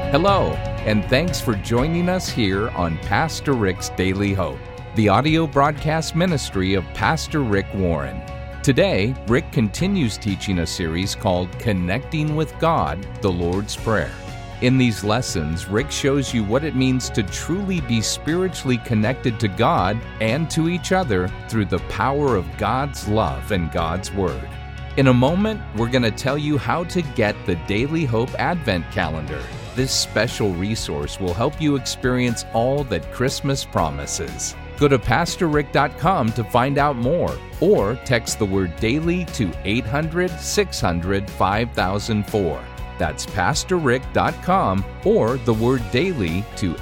Hello, and thanks for joining us here on Pastor Rick's Daily Hope, the audio broadcast ministry of Pastor Rick Warren. Today, Rick continues teaching a series called Connecting with God, the Lord's Prayer. In these lessons, Rick shows you what it means to truly be spiritually connected to God and to each other through the power of God's love and God's Word. In a moment, we're going to tell you how to get the Daily Hope Advent Calendar. This special resource will help you experience all that Christmas promises. Go to PastorRick.com to find out more, or text the word DAILY to 800-600-5004. That's PastorRick.com, or the word DAILY to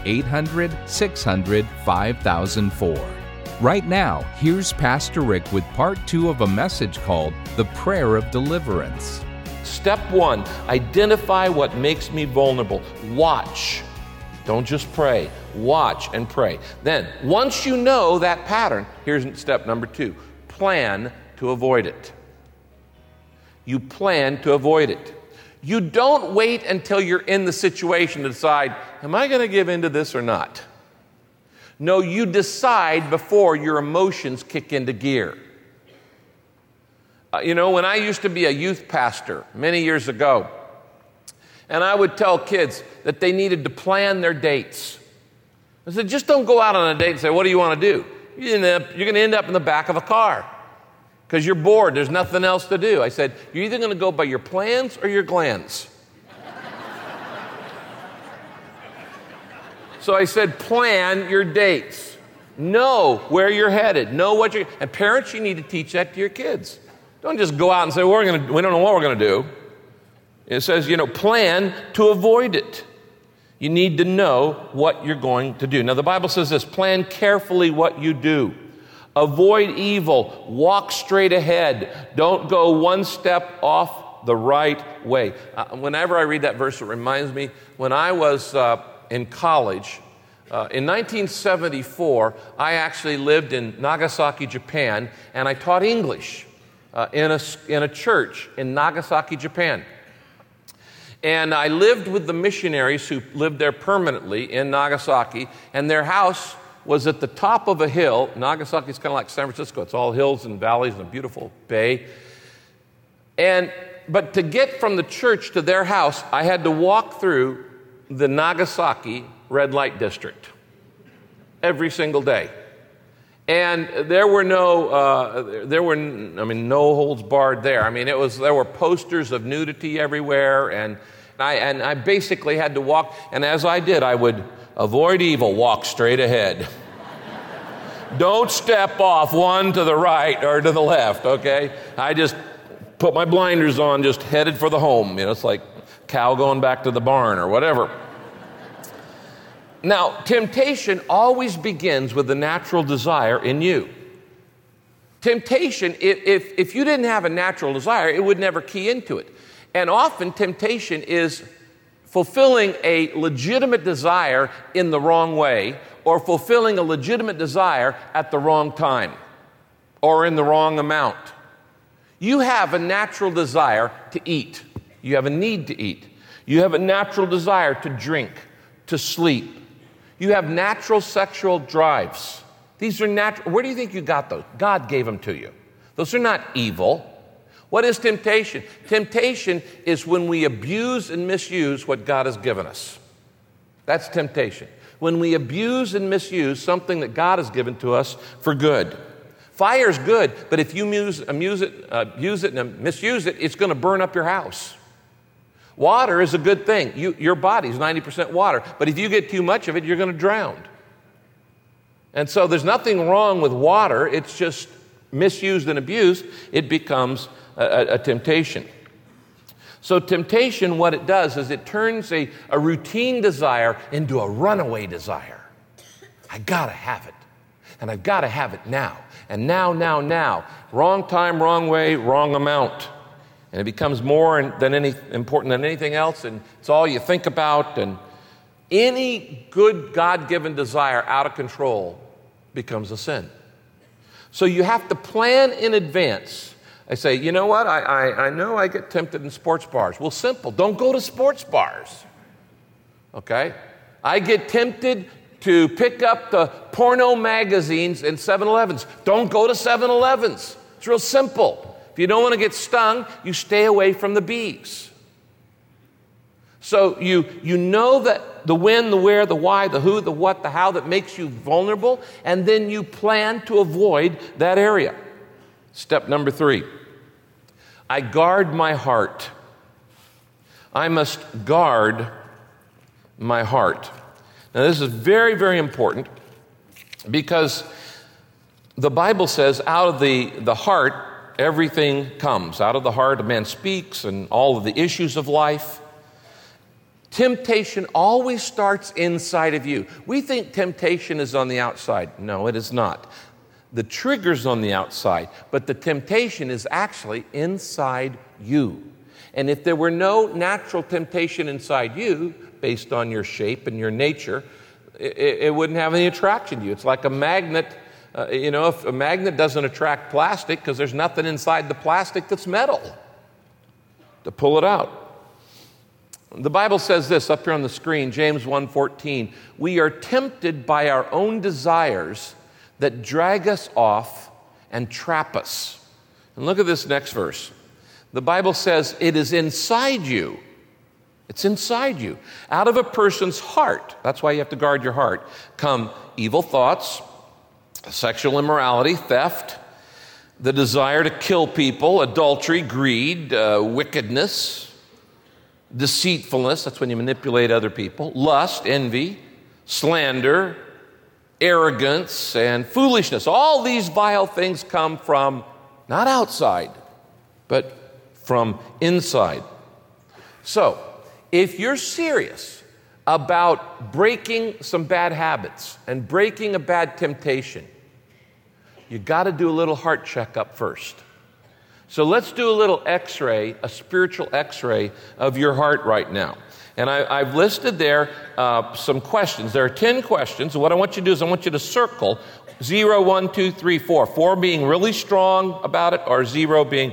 800-600-5004. Right now, here's Pastor Rick with part 2 of a message called The Prayer of Deliverance. Step 1, identify what makes me vulnerable. Watch. Don't just pray. Watch and pray. Then, once you know that pattern, here's step number 2. Plan to avoid it. You plan to avoid it. You don't wait until you're in the situation to decide, am I going to give into this or not? No, you decide before your emotions kick into gear. When I used to be a youth pastor many years ago, and I would tell kids that they needed to plan their dates. I said, just don't go out on a date and say, what do you want to do? You're going to end up in the back of a car because you're bored. There's nothing else to do. I said, you're either going to go by your plans or your glands. So I said, plan your dates. Know where you're headed. Know what you're... And parents, you need to teach that to your kids. Don't just go out and say, we don't know what we're going to do. It says, plan to avoid it. You need to know what you're going to do. Now, the Bible says this, plan carefully what you do. Avoid evil. Walk straight ahead. Don't go one step off the right way. Whenever I read that verse, it reminds me when I was in college. In 1974, I actually lived in Nagasaki, Japan, and I taught English in a church in Nagasaki, Japan. And I lived with the missionaries who lived there permanently in Nagasaki, and their house was at the top of a hill. Nagasaki is kind of like San Francisco. It's all hills and valleys and a beautiful bay. But to get from the church to their house, I had to walk through the Nagasaki red light district every single day. And there were no holds barred there. There were posters of nudity everywhere, and I basically had to walk. And as I did, I would avoid evil, walk straight ahead. Don't step off one to the right or to the left. Okay, I just put my blinders on, just headed for the home. It's like cow going back to the barn or whatever. Now, temptation always begins with the natural desire in you. Temptation, if you didn't have a natural desire, it would never key into it. And often temptation is fulfilling a legitimate desire in the wrong way, or fulfilling a legitimate desire at the wrong time, or in the wrong amount. You have a natural desire to eat. You have a need to eat. You have a natural desire to drink, to sleep. You have natural sexual drives. These are natural. Where do you think you got those? God gave them to you. Those are not evil. What is temptation? Temptation is when we abuse and misuse what God has given us. That's temptation. When we abuse and misuse something that God has given to us for good. Fire's good, but if you use it and misuse it, it's going to burn up your house. Water is a good thing. Your body's 90% water, but if you get too much of it, you're going to drown. And so there's nothing wrong with water. It's just misused and abused, it becomes a temptation. So temptation, what it does is it turns a routine desire into a runaway desire. I got to have it, and I've got to have it now, and now. Wrong time, wrong way, wrong amount. And it becomes more important than anything else, and it's all you think about. And any good God-given desire out of control becomes a sin. So you have to plan in advance. I say, you know what? I know I get tempted in sports bars. Well, simple. Don't go to sports bars. Okay? I get tempted to pick up the porno magazines in 7-Elevens. Don't go to 7-Elevens. It's real simple. If you don't want to get stung, you stay away from the bees. So you know that the when, the where, the why, the who, the what, the how that makes you vulnerable, and then you plan to avoid that area. Step number 3. I guard my heart. I must guard my heart. Now, this is very, very important because the Bible says out of the heart, everything comes. Out of the heart, a man speaks, and all of the issues of life. Temptation always starts inside of you. We think temptation is on the outside. No, it is not. The trigger's on the outside, but the temptation is actually inside you. And if there were no natural temptation inside you, based on your shape and your nature, it wouldn't have any attraction to you. It's like a magnet. If a magnet doesn't attract plastic because there's nothing inside the plastic that's metal to pull it out. The Bible says this up here on the screen, James 1:14. We are tempted by our own desires that drag us off and trap us. And look at this next verse. The Bible says it is inside you. It's inside you. Out of a person's heart, that's why you have to guard your heart, come evil thoughts, sexual immorality, theft, the desire to kill people, adultery, greed, wickedness, deceitfulness, that's when you manipulate other people, lust, envy, slander, arrogance, and foolishness. All these vile things come from not outside, but from inside. So, if you're serious about breaking some bad habits and breaking a bad temptation, you got to do a little heart checkup first. So let's do a little x-ray, a spiritual x-ray of your heart right now. And I've listed there some questions. There are 10 questions. And what I want you to do is I want you to circle 0, 1, 2, 3, 4. 4 being really strong about it, or 0 being,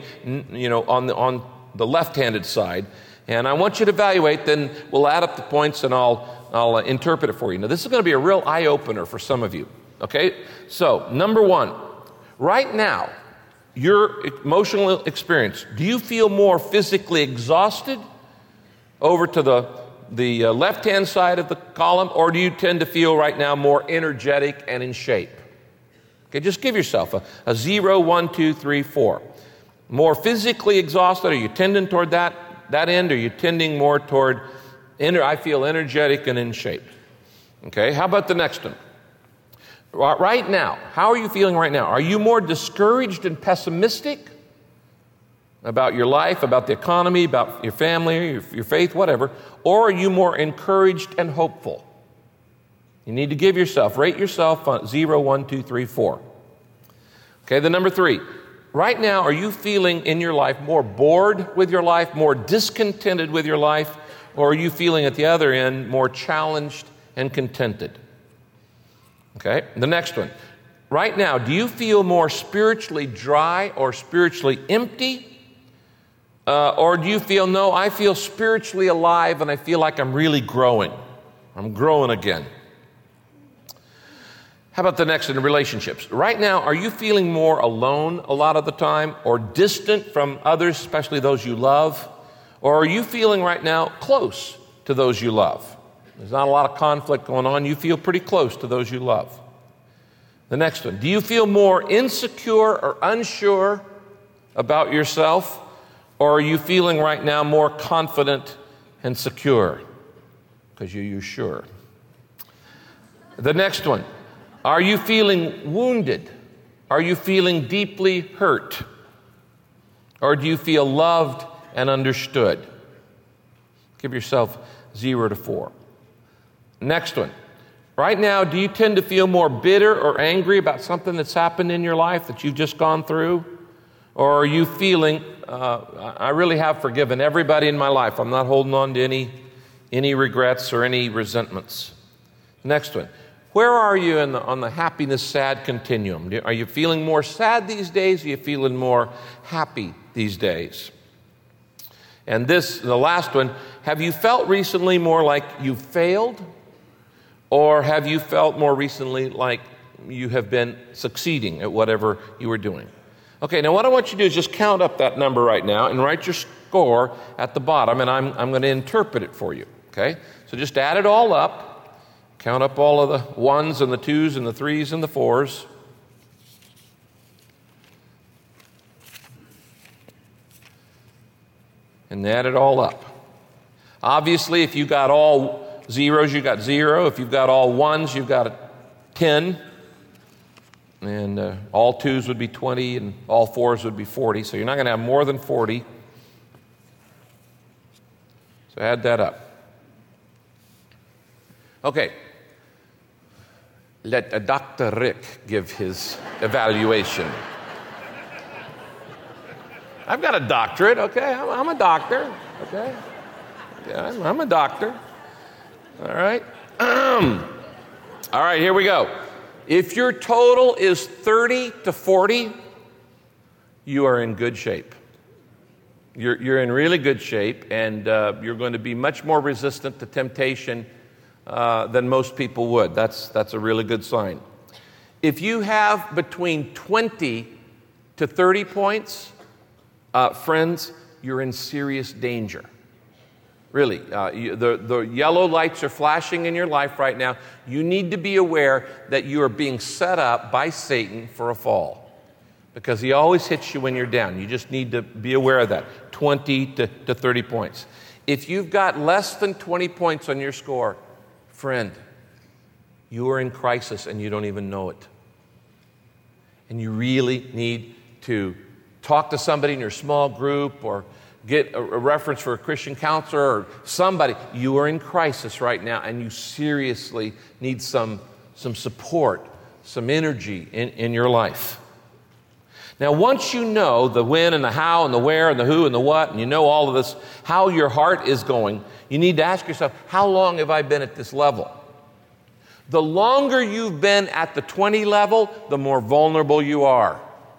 on the left-handed side. And I want you to evaluate, then we'll add up the points and I'll interpret it for you. Now, this is going to be a real eye-opener for some of you, okay? So, number 1, right now, your emotional experience, do you feel more physically exhausted over to the left-hand side of the column, or do you tend to feel right now more energetic and in shape? Okay, just give yourself a 0, 1, 2, 3, 4. More physically exhausted, are you tending toward that end, or are you tending more toward, I feel energetic and in shape? Okay, how about the next one? Right now, how are you feeling right now? Are you more discouraged and pessimistic about your life, about the economy, about your family, your faith, whatever? Or are you more encouraged and hopeful? You need to rate yourself on 0, 1, 2, 3, 4. Okay, the number 3. Right now, are you feeling in your life more bored with your life, more discontented with your life, or are you feeling at the other end more challenged and contented? Okay, the next one. Right now, do you feel more spiritually dry or spiritually empty? Or do you feel, no, I feel spiritually alive and I feel like I'm really growing. I'm growing again. How about the next in relationships? Right now, are you feeling more alone a lot of the time, or distant from others, especially those you love? Or are you feeling right now close to those you love? There's not a lot of conflict going on. You feel pretty close to those you love. The next one. Do you feel more insecure or unsure about yourself? Or are you feeling right now more confident and secure? Because you're sure. The next one. Are you feeling wounded? Are you feeling deeply hurt? Or do you feel loved and understood? Give yourself 0 to 4. Next one. Right now, do you tend to feel more bitter or angry about something that's happened in your life that you've just gone through? Or are you feeling, I really have forgiven everybody in my life. I'm not holding on to any regrets or any resentments. Next one. Where are you on the happiness-sad continuum? Are you feeling more sad these days? Are you feeling more happy these days? And the last one, Have you felt recently more like you failed? Or have you felt more recently like you have been succeeding at whatever you were doing? Okay, now what I want you to do is just count up that number right now and write your score at the bottom, and I'm going to interpret it for you, okay? So just add it all up. Count up all of the ones and the twos and the threes and the fours. And add it all up. Obviously, if you got all zeros, you got 0. If you've got all ones, you've got a 10. And all twos would be 20, and all fours would be 40. So you're not going to have more than 40. So add that up. Okay. Let Dr. Rick give his evaluation. I've got a doctorate, okay? I'm a doctor, okay? Yeah, I'm a doctor. All right. All right, here we go. If your total is 30 to 40, you are in good shape. You're in really good shape, and you're going to be much more resistant to temptation than most people would. That's a really good sign. If you have between 20 to 30 points, friends, you're in serious danger. Really, the yellow lights are flashing in your life right now. You need to be aware that you are being set up by Satan for a fall, because he always hits you when you're down. You just need to be aware of that, 20 to 30 points. If you've got less than 20 points on your score, friend, you are in crisis and you don't even know it. And you really need to talk to somebody in your small group or get a reference for a Christian counselor or somebody. You are in crisis right now, and you seriously need some support, some energy in your life. Now, once you know the when and the how and the where and the who and the what, and you know all of this, how your heart is going, you need to ask yourself, how long have I been at this level? The longer you've been at the 20 level, the more vulnerable you are.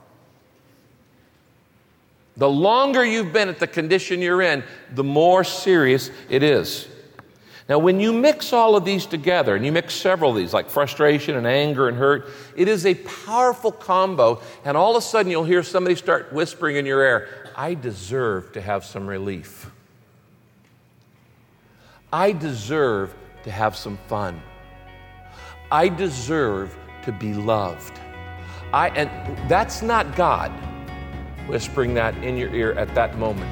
The longer you've been at the condition you're in, the more serious it is. Now, when you mix all of these together, and you mix several of these, like frustration and anger and hurt, it is a powerful combo, and all of a sudden you'll hear somebody start whispering in your ear, I deserve to have some relief. I deserve to have some fun. I deserve to be loved. And that's not God whispering that in your ear at that moment.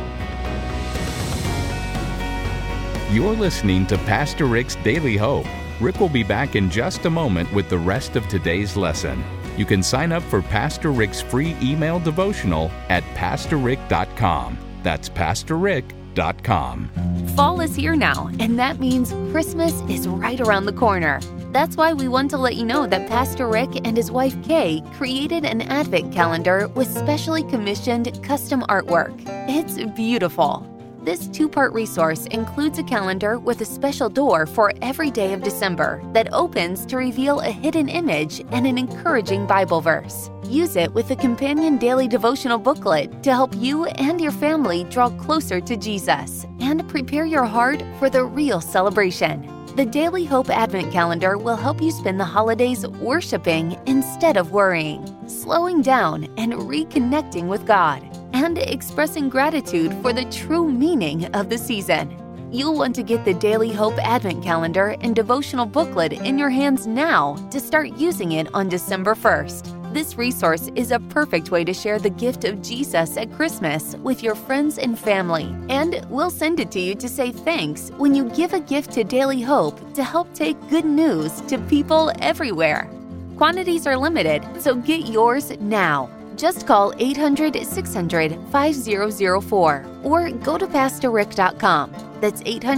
You're listening to Pastor Rick's Daily Hope. Rick will be back in just a moment with the rest of today's lesson. You can sign up for Pastor Rick's free email devotional at pastorrick.com. That's pastorrick.com. Fall is here now, and that means Christmas is right around the corner. That's why we want to let you know that Pastor Rick and his wife Kay created an Advent calendar with specially commissioned custom artwork. It's beautiful. This 2-part resource includes a calendar with a special door for every day of December that opens to reveal a hidden image and an encouraging Bible verse. Use it with a companion daily devotional booklet to help you and your family draw closer to Jesus and prepare your heart for the real celebration. The Daily Hope Advent Calendar will help you spend the holidays worshiping instead of worrying, slowing down and reconnecting with God, and expressing gratitude for the true meaning of the season. You'll want to get the Daily Hope Advent Calendar and devotional booklet in your hands now to start using it on December 1st. This resource is a perfect way to share the gift of Jesus at Christmas with your friends and family. And we'll send it to you to say thanks when you give a gift to Daily Hope to help take good news to people everywhere. Quantities are limited, so get yours now. Just call 800-600-5004 or go to pastorrick.com. That's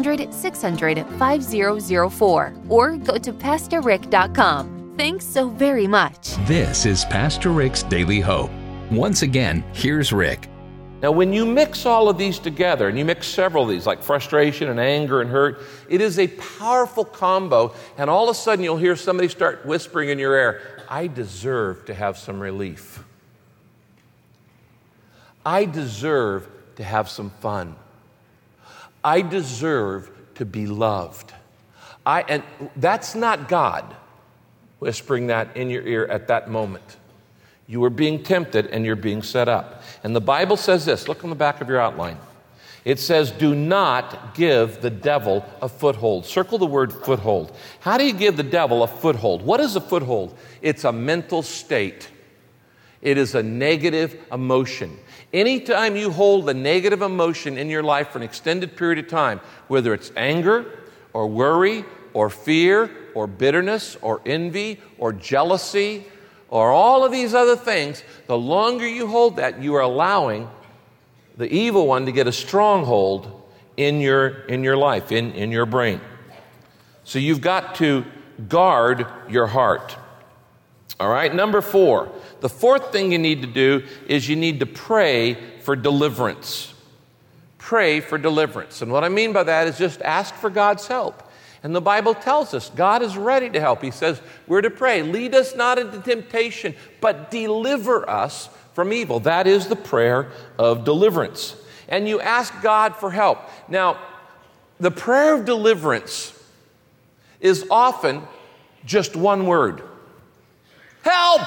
800-600-5004 or go to pastorrick.com. Thanks so very much. This is Pastor Rick's Daily Hope. Once again, here's Rick. Now, when you mix all of these together, and you mix several of these, like frustration and anger and hurt, it is a powerful combo, and all of a sudden you'll hear somebody start whispering in your ear, I deserve to have some relief. I deserve to have some fun. I deserve to be loved. And that's not God whispering that in your ear at that moment. You are being tempted and you're being set up. And the Bible says this, look on the back of your outline. It says, do not give the devil a foothold. Circle the word foothold. How do you give the devil a foothold? What is a foothold? It's a mental state. It is a negative emotion. Anytime you hold a negative emotion in your life for an extended period of time, whether it's anger or worry or fear or bitterness or envy or jealousy or all of these other things, the longer you hold that, you are allowing the evil one to get a stronghold in your life, in your brain. So you've got to guard your heart. All right, number 4. The fourth thing you need to do is you need to pray for deliverance. Pray for deliverance. And what I mean by that is just ask for God's help. And the Bible tells us God is ready to help. He says we're to pray, lead us not into temptation, but deliver us from evil. That is the prayer of deliverance. And you ask God for help. Now, the prayer of deliverance is often just one word. Help!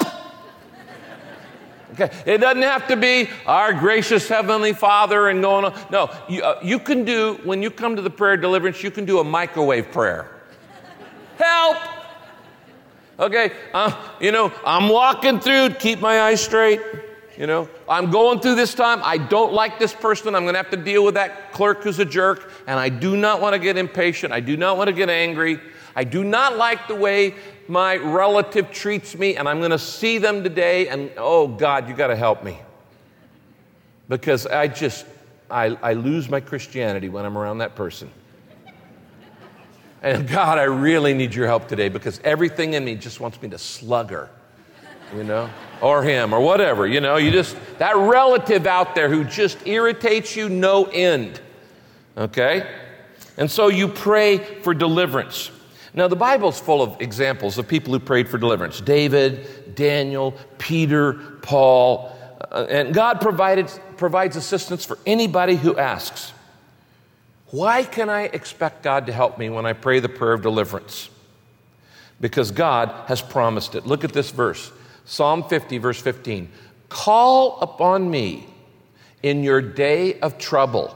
Okay, it doesn't have to be our gracious Heavenly Father and going on. No, you can do, when you come to the prayer of deliverance, you can do a microwave prayer. Help! Okay, I'm walking through, keep my eyes straight. I'm going through this time. I don't like this person. I'm going to have to deal with that clerk who's a jerk. And I do not want to get impatient. I do not want to get angry. I do not like the way my relative treats me. And I'm going to see them today. And, oh, God, you got to help me. Because I lose my Christianity when I'm around that person. And, God, I really need your help today because everything in me just wants me to slug her. Or him, or whatever, that relative out there who just irritates you no end, okay? And so you pray for deliverance. Now, the Bible's full of examples of people who prayed for deliverance. David, Daniel, Peter, Paul, and God provides assistance for anybody who asks. Why can I expect God to help me when I pray the prayer of deliverance? Because God has promised it. Look at this verse. Psalm 50, verse 15, call upon me in your day of trouble.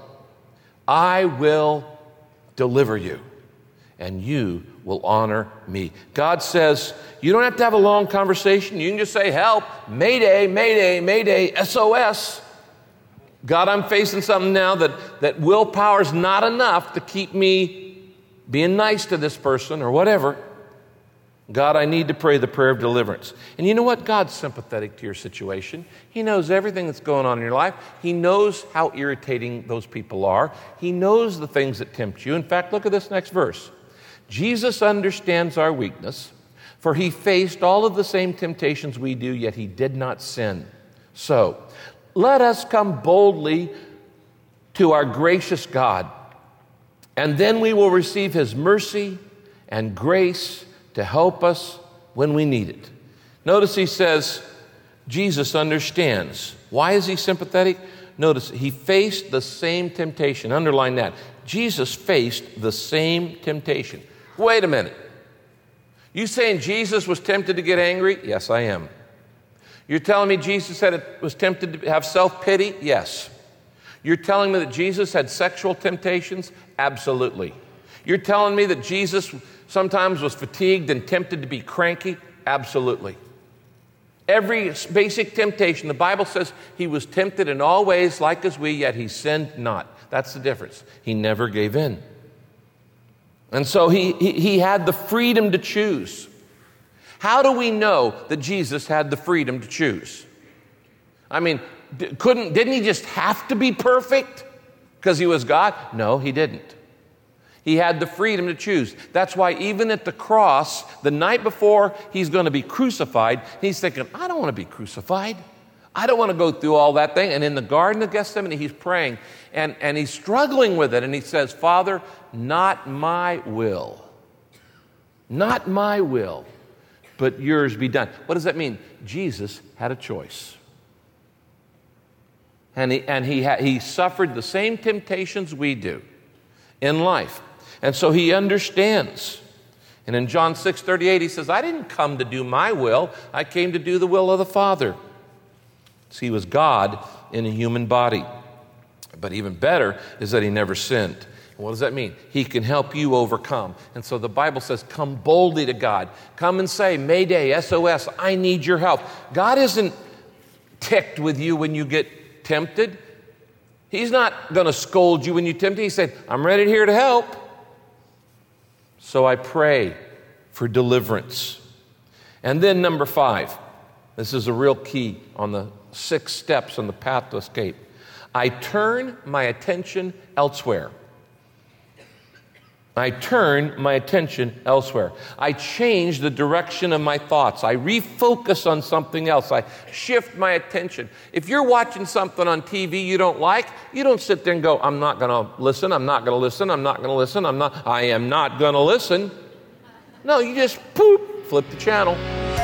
I will deliver you, and you will honor me. God says, you don't have to have a long conversation. You can just say, help, mayday, mayday, mayday, SOS. God, I'm facing something now that willpower's not enough to keep me being nice to this person or whatever. God, I need to pray the prayer of deliverance. And you know what? God's sympathetic to your situation. He knows everything that's going on in your life. He knows how irritating those people are. He knows the things that tempt you. In fact, look at this next verse. Jesus understands our weakness, for he faced all of the same temptations we do, yet he did not sin. So, let us come boldly to our gracious God, and then we will receive his mercy and grace to help us when we need it. Notice he says, Jesus understands. Why is he sympathetic? Notice he faced the same temptation. Underline that. Jesus faced the same temptation. Wait a minute. You saying Jesus was tempted to get angry? Yes, I am. You're telling me Jesus was tempted to have self-pity? Yes. You're telling me that Jesus had sexual temptations? Absolutely. You're telling me that Jesus sometimes was fatigued and tempted to be cranky? Absolutely. Every basic temptation, the Bible says he was tempted in all ways like as we, yet he sinned not. That's the difference. He never gave in. And so he had the freedom to choose. How do we know that Jesus had the freedom to choose? I mean, didn't he just have to be perfect because he was God? No, he didn't. He had the freedom to choose. That's why even at the cross, the night before he's going to be crucified, he's thinking, I don't want to be crucified. I don't want to go through all that thing. And in the Garden of Gethsemane, he's praying, and he's struggling with it. And he says, Father, not my will, but yours be done. What does that mean? Jesus had a choice. And he suffered the same temptations we do. in life. And so he understands. And in John 6:38, he says, I didn't come to do my will. I came to do the will of the Father. So he was God in a human body. But even better is that he never sinned. What does that mean? He can help you overcome. And so the Bible says, come boldly to God. Come and say, Mayday, SOS, I need your help. God isn't ticked with you when you get tempted. He's not going to scold you when you tempt. He said, I'm ready here to help. So I pray for deliverance. And then number 5, this is a real key on the 6 steps on the path to escape. I turn my attention elsewhere. I turn my attention elsewhere. I change the direction of my thoughts. I refocus on something else. I shift my attention. If you're watching something on TV you don't like, you don't sit there and go, I'm not going to listen, I'm not going to listen, I'm not going to listen, I am not going to listen. No, you just flip the channel.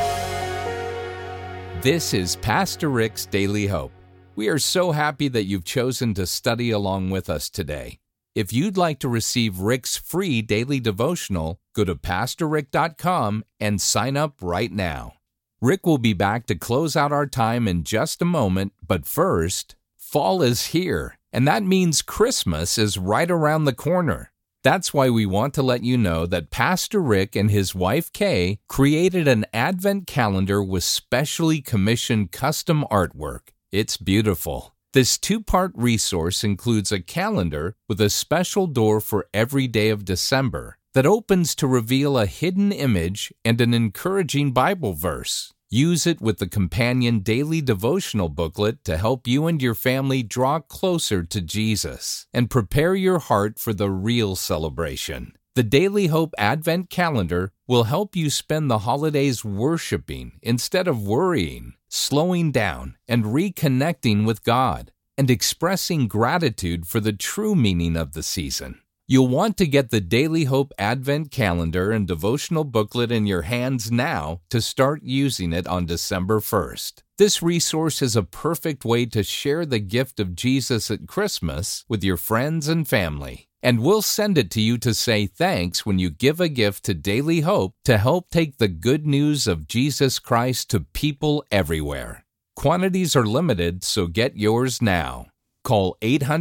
This is Pastor Rick's Daily Hope. We are so happy that you've chosen to study along with us today. If you'd like to receive Rick's free daily devotional, go to PastorRick.com and sign up right now. Rick will be back to close out our time in just a moment, but first, fall is here, and that means Christmas is right around the corner. That's why we want to let you know that Pastor Rick and his wife Kay created an Advent calendar with specially commissioned custom artwork. It's beautiful. This 2-part resource includes a calendar with a special door for every day of December that opens to reveal a hidden image and an encouraging Bible verse. Use it with the companion daily devotional booklet to help you and your family draw closer to Jesus and prepare your heart for the real celebration. The Daily Hope Advent Calendar will help you spend the holidays worshiping instead of worrying, slowing down, and reconnecting with God, and expressing gratitude for the true meaning of the season. You'll want to get the Daily Hope Advent Calendar and devotional booklet in your hands now to start using it on December 1st. This resource is a perfect way to share the gift of Jesus at Christmas with your friends and family. And we'll send it to you to say thanks when you give a gift to Daily Hope to help take the good news of Jesus Christ to people everywhere. Quantities are limited, so get yours now. Call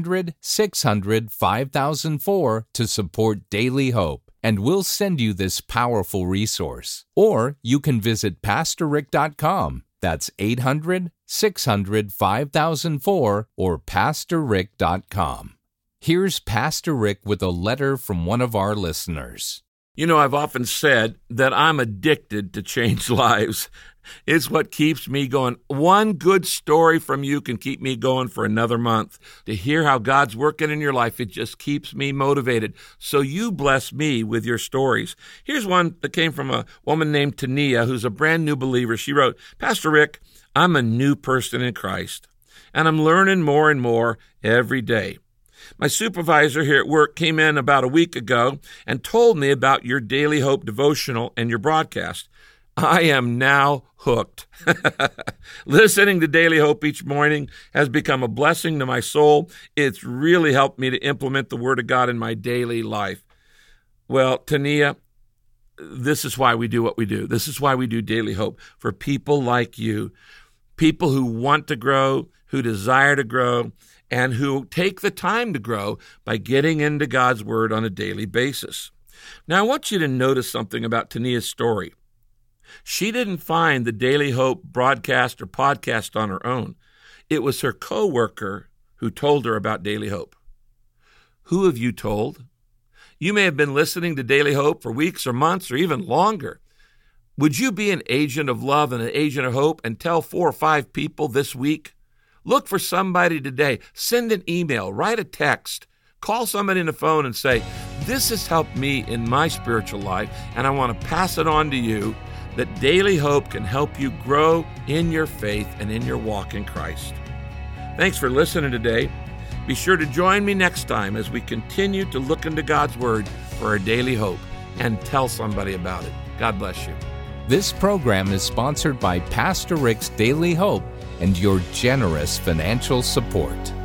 800-600-5004 to support Daily Hope, and we'll send you this powerful resource. Or you can visit PastorRick.com. That's 800-600-5004 or PastorRick.com. Here's Pastor Rick with a letter from one of our listeners. You know, I've often said that I'm addicted to change lives. It's what keeps me going. One good story from you can keep me going for another month. To hear how God's working in your life, it just keeps me motivated. So you bless me with your stories. Here's one that came from a woman named Tania, who's a brand new believer. She wrote, Pastor Rick, I'm a new person in Christ, and I'm learning more and more every day. My supervisor here at work came in about a week ago and told me about your Daily Hope devotional and your broadcast. I am now hooked. Listening to Daily Hope each morning has become a blessing to my soul. It's really helped me to implement the Word of God in my daily life. Well, Tania, this is why we do what we do. This is why we do Daily Hope, for people like you, people who want to grow, who desire to grow, and who take the time to grow by getting into God's Word on a daily basis. Now, I want you to notice something about Tania's story. She didn't find the Daily Hope broadcast or podcast on her own. It was her coworker who told her about Daily Hope. Who have you told? You may have been listening to Daily Hope for weeks or months or even longer. Would you be an agent of love and an agent of hope and tell 4 or 5 people this week? Look for somebody today. Send an email, write a text, call somebody on the phone and say, this has helped me in my spiritual life, and I want to pass it on to you, that Daily Hope can help you grow in your faith and in your walk in Christ. Thanks for listening today. Be sure to join me next time as we continue to look into God's Word for our daily hope and tell somebody about it. God bless you. This program is sponsored by Pastor Rick's Daily Hope and your generous financial support.